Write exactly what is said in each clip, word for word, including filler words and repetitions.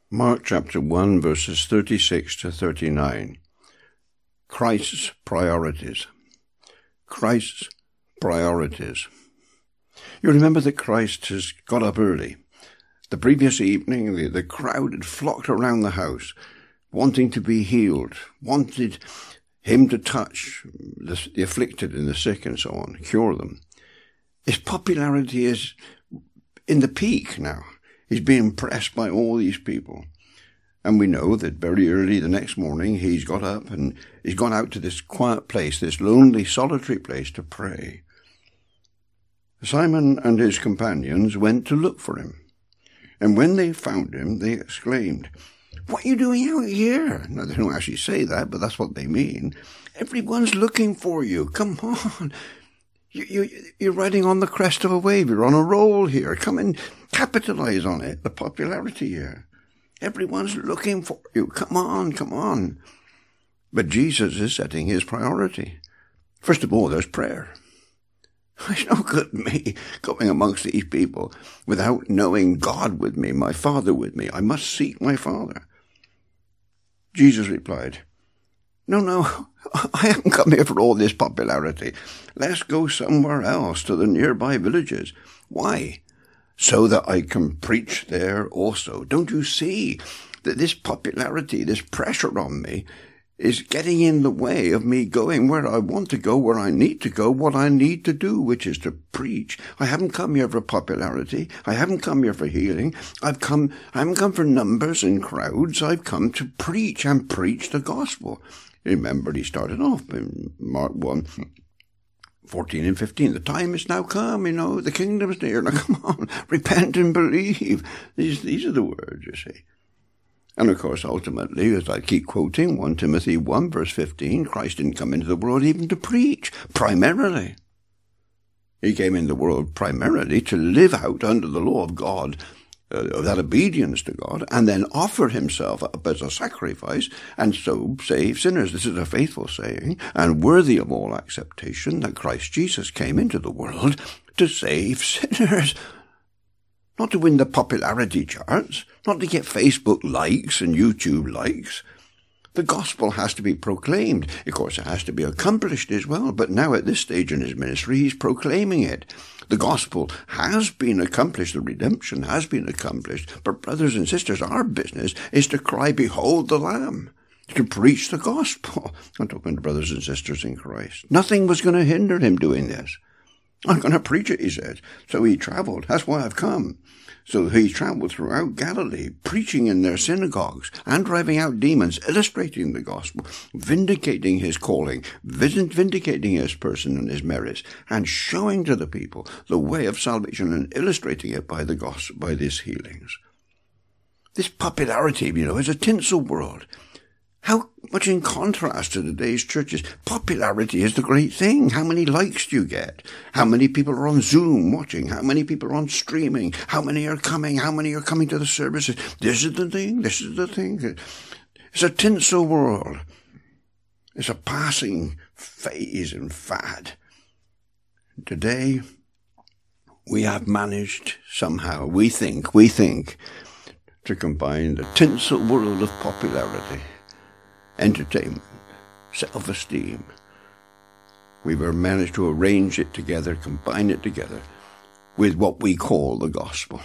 Mark chapter one, verses thirty-six to thirty-nine. Christ's priorities. Christ's priorities. You remember that Christ has got up early. The previous evening, the, the crowd had flocked around the house, wanting to be healed, wanted him to touch the, the afflicted and the sick and so on, cure them. His popularity is in the peak now. He's being pressed by all these people. And we know that very early the next morning he's got up and he's gone out to this quiet place, this lonely, solitary place to pray. Simon and his companions went to look for him. And when they found him, they exclaimed, "What are you doing out here?" Now, they don't actually say that, but that's what they mean. "Everyone's looking for you. Come on. You, you, you're riding on the crest of a wave. You're on a roll here. Come and capitalize on it, the popularity here. Everyone's looking for you. Come on, come on." But Jesus is setting his priority. First of all, there's prayer. It's no good me going amongst these people without knowing God with me, my Father with me. I must seek my Father. Jesus replied, No, no, I haven't come here for all this popularity. Let's go somewhere else, to the nearby villages. Why? So that I can preach there also. Don't you see that this popularity, this pressure on me, is getting in the way of me going where I want to go, where I need to go, what I need to do, which is to preach. I haven't come here for popularity. I haven't come here for healing. I've come, I haven't come for numbers and crowds. I've come to preach and preach the gospel. Remember, he started off in Mark one, fourteen and fifteen. The time is now come, you know, the kingdom's near. Now come on, repent and believe. These, these are the words, you see. And of course, ultimately, as I keep quoting, First Timothy one, verse fifteen, Christ didn't come into the world even to preach, primarily. He came in the world primarily to live out under the law of God, uh, of that obedience to God, and then offer himself up as a sacrifice, and so save sinners. This is a faithful saying, and worthy of all acceptation, that Christ Jesus came into the world to save sinners. Not to win the popularity charts, not to get Facebook likes and YouTube likes. The gospel has to be proclaimed. Of course, it has to be accomplished as well, but now at this stage in his ministry, he's proclaiming it. The gospel has been accomplished, the redemption has been accomplished, but brothers and sisters, our business is to cry, "Behold the Lamb," to preach the gospel. I'm talking to brothers and sisters in Christ. Nothing was going to hinder him doing this. "I'm going to preach it," he said. So he traveled. That's why I've come. So he traveled throughout Galilee, preaching in their synagogues and driving out demons, illustrating the gospel, vindicating his calling, vindicating his person and his merits, and showing to the people the way of salvation and illustrating it by the gospel, by these healings. This popularity, you know, is a tinsel world. How much in contrast to today's churches. Popularity is the great thing. How many likes do you get? How many people are on Zoom watching? How many people are on streaming? How many are coming? How many are coming to the services? This is the thing. This is the thing. It's a tinsel world. It's a passing phase and fad. Today, we have managed somehow, we think, we think, to combine the tinsel world of popularity, entertainment, self-esteem. We've managed to arrange it together, combine it together with what we call the gospel.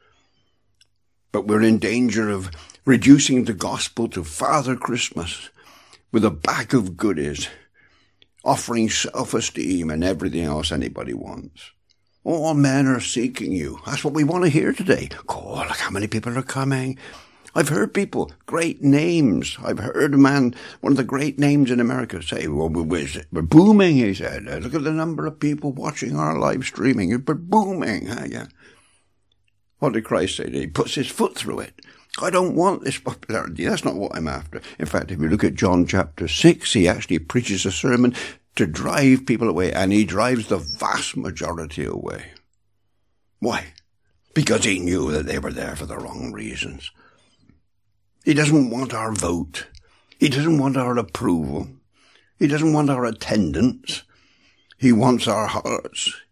But we're in danger of reducing the gospel to Father Christmas with a bag of goodies, offering self-esteem and everything else anybody wants. All men are seeking you. That's what we want to hear today. Oh, look how many people are coming. I've heard people, great names. I've heard a man, one of the great names in America, say, well, we're booming, he said. Look at the number of people watching our live streaming. We're booming. Huh? Yeah. What did Christ say? He puts his foot through it. I don't want this popularity. That's not what I'm after. In fact, if you look at John chapter six, he actually preaches a sermon to drive people away, and he drives the vast majority away. Why? Because he knew that they were there for the wrong reasons. He doesn't want our vote. He doesn't want our approval. He doesn't want our attendance. He wants our hearts.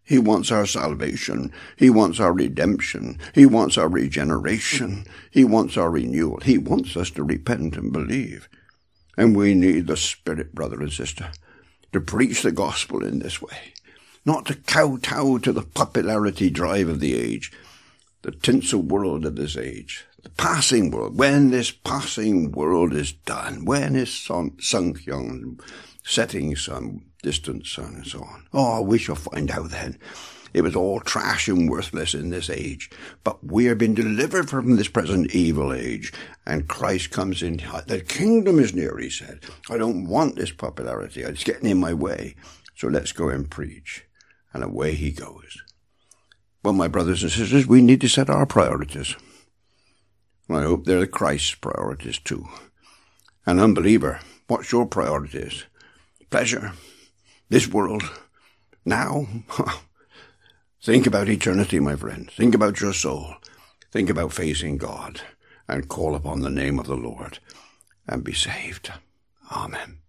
He wants our salvation. He wants our redemption. He wants our regeneration. He wants our renewal. He wants us to repent and believe. And we need the Spirit, brother and sister, to preach the gospel in this way, not to kowtow to the popularity drive of the age, the tinsel world of this age, the passing world. When this passing world is done, when is sun, sunk young, setting sun, distant sun, and so on. Oh, we shall find out then. It was all trash and worthless in this age. But we have been delivered from this present evil age, and Christ comes in. The kingdom is near, he said. I don't want this popularity. It's getting in my way. So let's go and preach. And away he goes. Well, my brothers and sisters, we need to set our priorities. I hope they're Christ's priorities too. An unbeliever, what's your priorities? Pleasure? This world? Now? Think about eternity, my friend. Think about your soul. Think about facing God and call upon the name of the Lord and be saved. Amen.